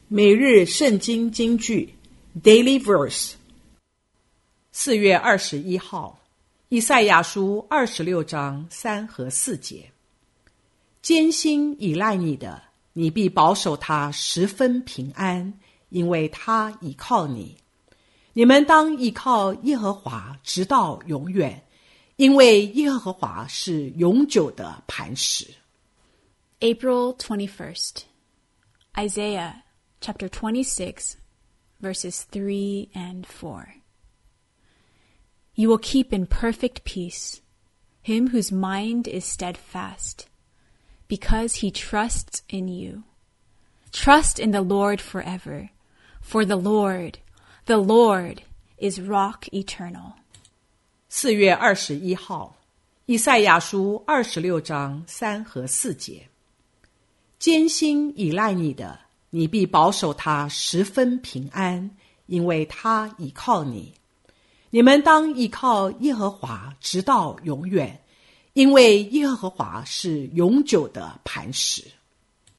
每日圣经金句 Daily Verse 4月21号，以赛亚书26章3和4节。艰辛倚赖你的，你必保守他十分平安，因为他倚靠你。你们当倚靠耶和华直到永远，因为耶和华是永久的磐石。 April 21st, Isaiah chapter 26, verses 3 and 4. You will keep in perfect peace him whose mind is steadfast, because he trusts in you. Trust in the Lord forever, for the Lord is rock eternal. 4月21号，以赛亚书26章3和4节。艰辛倚赖你的，你必保守他十分平安，因为他倚靠你。你们当倚靠耶和华直到永远，因为耶和华是永久的磐石。